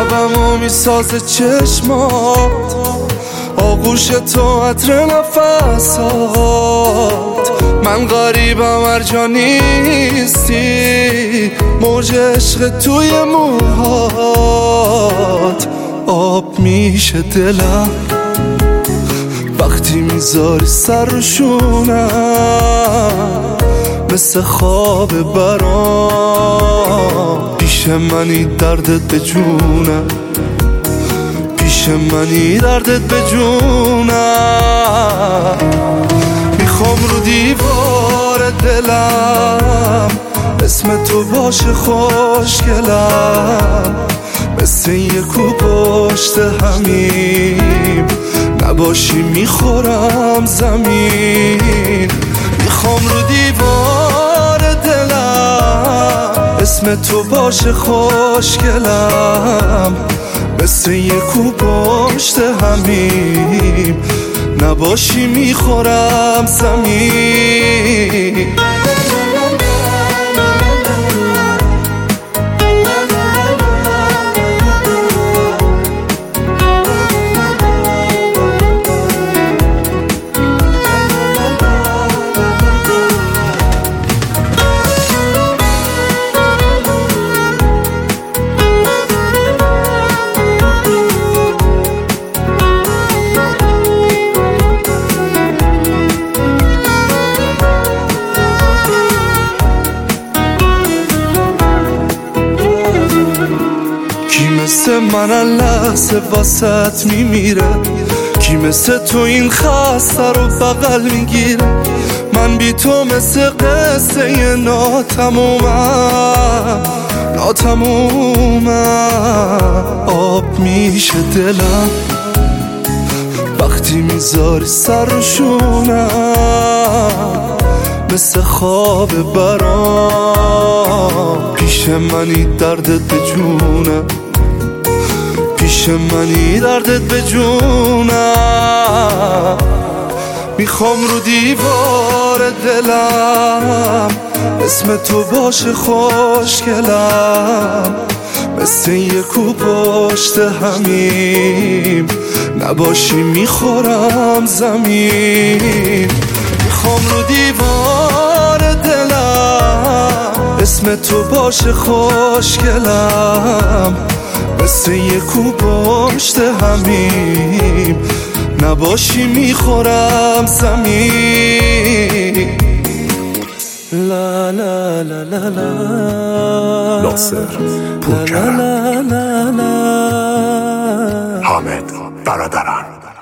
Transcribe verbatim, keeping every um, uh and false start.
لبمو میسازه چشمات، آغوش تو عطر نفسات. من غریبم هر جا نیستی، موج عشق توی موهات. آب میشه دلم وقتی میذاری سر رو شونم، مثل خواب برام. پیش منی دردت به جونم، پیش منی دردت به جونم. میخوام رو دیوار دلم اسم تو باشه خوشگلم، مثل یه کو پشت همیم نباشی میخورم زمین. میخوام رو دیوار دلم اسم تو باشه خوشگلم، مثل یه کو پشت همیم نباشی میخورم زمین. کی مثل من لحظه واسط میمیره، کی مثل تو این خسته رو بغل میگیره. من بی تو مثل قصه ناتمومم ناتمومم. آب میشه دلم وقتی میذاری سر رو شونم، مثل خواب برام. پیش منی دردت به جونم، پیش منی دردت به جونم. میخوام رو دیوار دلم اسم تو باشه خوشگلم، مثل یه کو پشت همیم نباشی میخورم زمین. میخوام رو دیوار دلم اسم تو باشه خوشگلم، مثل یه کو پشت همیم نباشی میخورم زمین. لا لا لا لا لا ناصر پورکرم، حامد برادران.